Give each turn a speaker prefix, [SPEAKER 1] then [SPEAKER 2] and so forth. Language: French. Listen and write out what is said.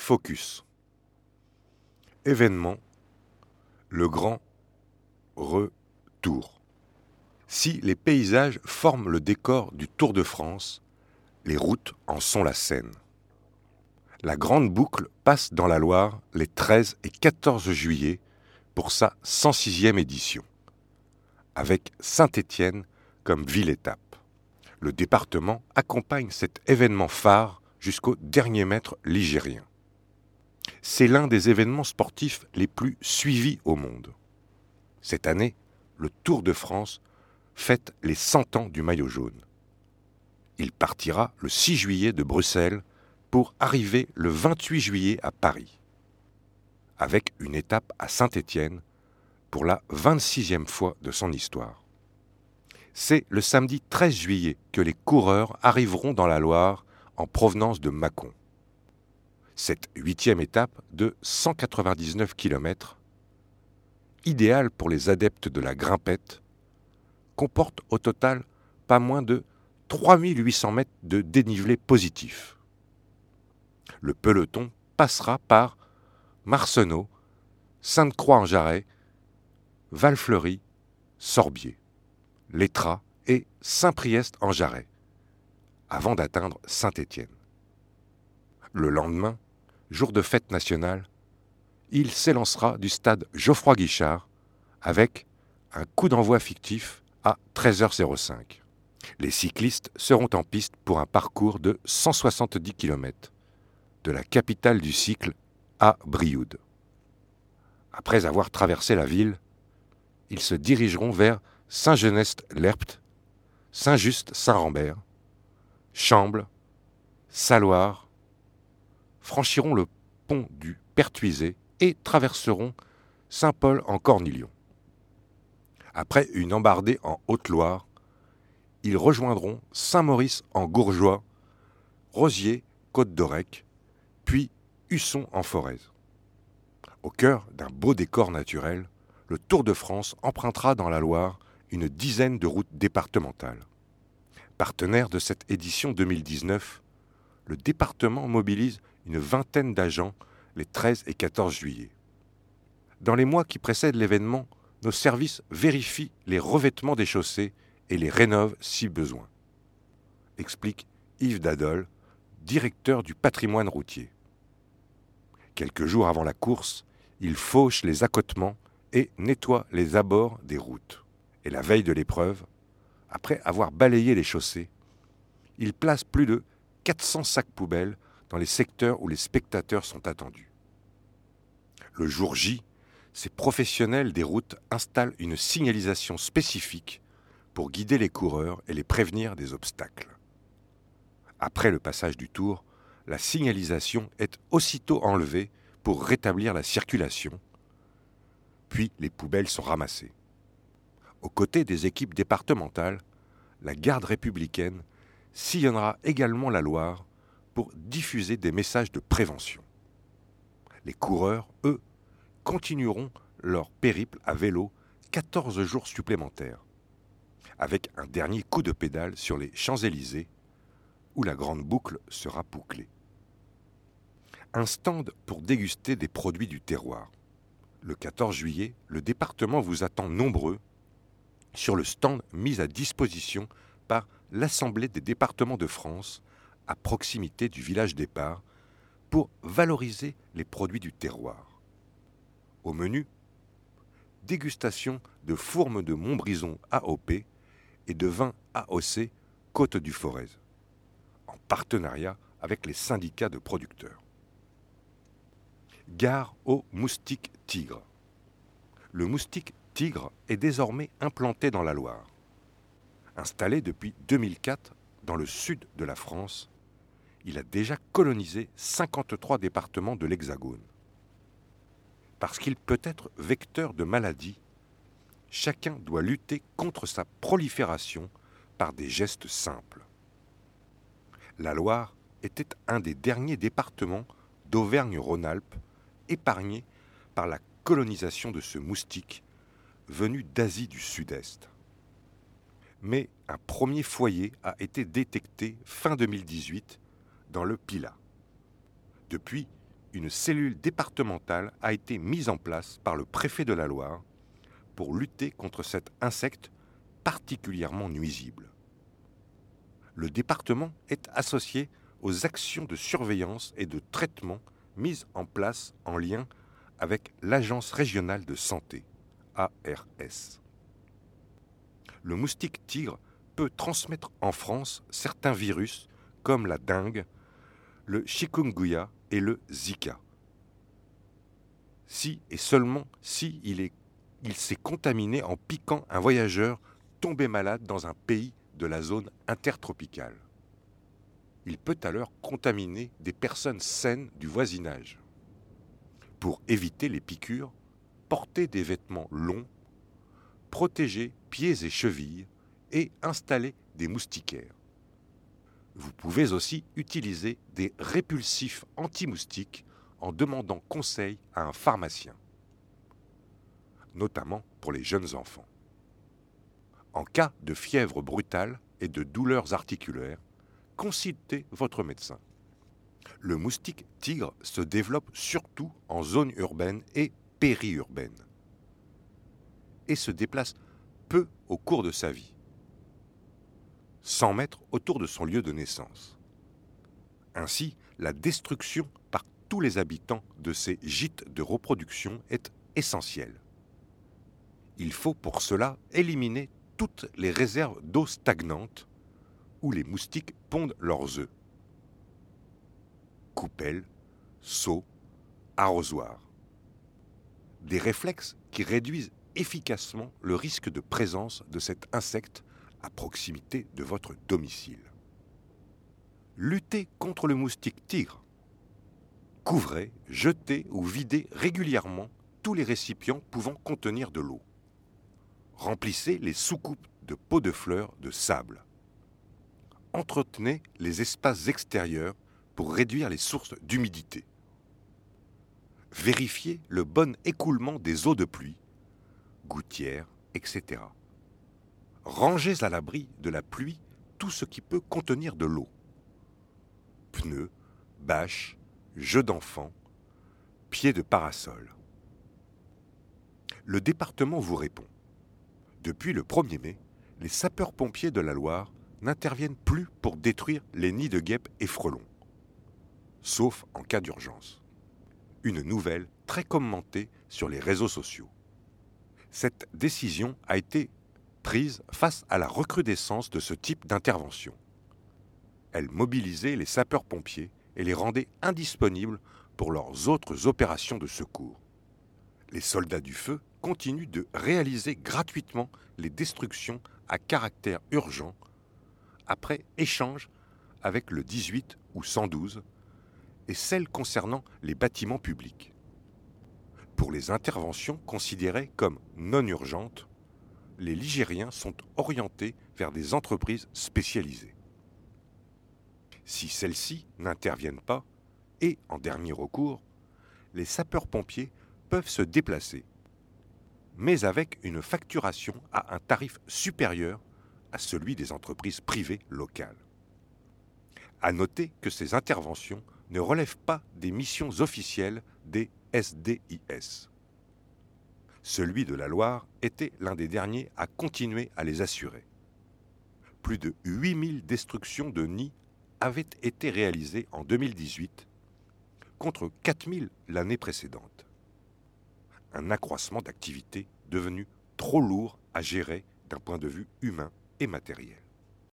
[SPEAKER 1] Focus. Événement, le grand retour. Si les paysages forment le décor du Tour de France, les routes en sont la scène. La grande boucle passe dans la Loire les 13 et 14 juillet pour sa 106e édition, avec Saint-Étienne comme ville-étape. Le département accompagne cet événement phare jusqu'au dernier mètre ligérien. C'est l'un des événements sportifs les plus suivis au monde. Cette année, le Tour de France fête les 100 ans du maillot jaune. Il partira le 6 juillet de Bruxelles pour arriver le 28 juillet à Paris, avec une étape à Saint-Étienne pour la 26e fois de son histoire. C'est le samedi 13 juillet que les coureurs arriveront dans la Loire en provenance de Mâcon. Cette 8e étape de 199 km, idéale pour les adeptes de la grimpette, comporte au total pas moins de 3800 mètres de dénivelé positif. Le peloton passera par Marcenau, Sainte-Croix-en-Jarret, Valfleury, Sorbier, L'Étrat et Saint-Priest-en-Jarret, avant d'atteindre Saint-Étienne. Le lendemain, jour de fête nationale, il s'élancera du stade Geoffroy-Guichard avec un coup d'envoi fictif à 13h05. Les cyclistes seront en piste pour un parcours de 170 km, de la capitale du cycle à Brioude. Après avoir traversé la ville, ils se dirigeront vers Saint-Genest-l'Herpt, Saint-Just-Saint-Rambert, Chambles, Saloir, franchiront le pont du Pertuisé et traverseront Saint-Paul-en-Cornillon. Après une embardée en Haute-Loire, ils rejoindront Saint-Maurice-en-Gourgeois, Rosiers, Côte-d'Orec, puis Husson-en-Forez. Au cœur d'un beau décor naturel, le Tour de France empruntera dans la Loire une dizaine de routes départementales. Partenaire de cette édition 2019, le département mobilise une vingtaine d'agents les 13 et 14 juillet. Dans les mois qui précèdent l'événement, nos services vérifient les revêtements des chaussées et les rénovent si besoin, explique Yves Dadol, directeur du patrimoine routier. Quelques jours avant la course, il fauche les accotements et nettoie les abords des routes. Et la veille de l'épreuve, après avoir balayé les chaussées, il place plus de 400 sacs poubelles dans les secteurs où les spectateurs sont attendus. Le jour J, ces professionnels des routes installent une signalisation spécifique pour guider les coureurs et les prévenir des obstacles. Après le passage du Tour, la signalisation est aussitôt enlevée pour rétablir la circulation, puis les poubelles sont ramassées. Aux côtés des équipes départementales, la garde républicaine sillonnera également la Loire pour diffuser des messages de prévention. Les coureurs, eux, continueront leur périple à vélo 14 jours supplémentaires, avec un dernier coup de pédale sur les Champs-Élysées, où la grande boucle sera bouclée. Un stand pour déguster des produits du terroir. Le 14 juillet, le département vous attend nombreux sur le stand mis à disposition par l'Assemblée des départements de France, à proximité du village départ, pour valoriser les produits du terroir. Au menu, dégustation de fourmes de Montbrison AOP et de vin AOC Côte du Forez, en partenariat avec les syndicats de producteurs. Gare au moustique tigre. Le moustique tigre est désormais implanté dans la Loire. Installé depuis 2004 dans le sud de la France, il a déjà colonisé 53 départements de l'Hexagone. Parce qu'il peut être vecteur de maladies, chacun doit lutter contre sa prolifération par des gestes simples. La Loire était un des derniers départements d'Auvergne-Rhône-Alpes épargnés par la colonisation de ce moustique venu d'Asie du Sud-Est. Mais un premier foyer a été détecté fin 2018 dans le Pilat. Depuis, une cellule départementale a été mise en place par le préfet de la Loire pour lutter contre cet insecte particulièrement nuisible. Le département est associé aux actions de surveillance et de traitement mises en place en lien avec l'Agence régionale de santé, ARS. Le moustique tigre peut transmettre en France certains virus comme la dengue, le chikungunya et le Zika. Si et seulement si il s'est contaminé en piquant un voyageur tombé malade dans un pays de la zone intertropicale. Il peut alors contaminer des personnes saines du voisinage. Pour éviter les piqûres, portez des vêtements longs, protégez pieds et chevilles et installez des moustiquaires. Vous pouvez aussi utiliser des répulsifs anti-moustiques en demandant conseil à un pharmacien, notamment pour les jeunes enfants. En cas de fièvre brutale et de douleurs articulaires, consultez votre médecin. Le moustique tigre se développe surtout en zone urbaine et périurbaine et se déplace peu au cours de sa vie, 100 mètres autour de son lieu de naissance. Ainsi, la destruction par tous les habitants de ces gîtes de reproduction est essentielle. Il faut pour cela éliminer toutes les réserves d'eau stagnante où les moustiques pondent leurs œufs. Coupelles, seaux, arrosoirs. Des réflexes qui réduisent efficacement le risque de présence de cet insecte à proximité de votre domicile. Luttez contre le moustique tigre. Couvrez, jetez ou videz régulièrement tous les récipients pouvant contenir de l'eau. Remplissez les soucoupes de pots de fleurs de sable. Entretenez les espaces extérieurs pour réduire les sources d'humidité. Vérifiez le bon écoulement des eaux de pluie, gouttières, etc. Rangez à l'abri de la pluie tout ce qui peut contenir de l'eau. Pneus, bâches, jeux d'enfants, pieds de parasol. Le département vous répond. Depuis le 1er mai, les sapeurs-pompiers de la Loire n'interviennent plus pour détruire les nids de guêpes et frelons, sauf en cas d'urgence. Une nouvelle très commentée sur les réseaux sociaux. Cette décision a été prise face à la recrudescence de ce type d'intervention. Elle mobilisait les sapeurs-pompiers et les rendait indisponibles pour leurs autres opérations de secours. Les soldats du feu continuent de réaliser gratuitement les destructions à caractère urgent après échange avec le 18 ou 112 et celles concernant les bâtiments publics. Pour les interventions considérées comme non urgentes, les Ligériens sont orientés vers des entreprises spécialisées. Si celles-ci n'interviennent pas, et en dernier recours, les sapeurs-pompiers peuvent se déplacer, mais avec une facturation à un tarif supérieur à celui des entreprises privées locales. À noter que ces interventions ne relèvent pas des missions officielles des SDIS. Celui de la Loire était l'un des derniers à continuer à les assurer. Plus de 8000 destructions de nids avaient été réalisées en 2018, contre 4000 l'année précédente. Un accroissement d'activité devenu trop lourd à gérer d'un point de vue humain et matériel.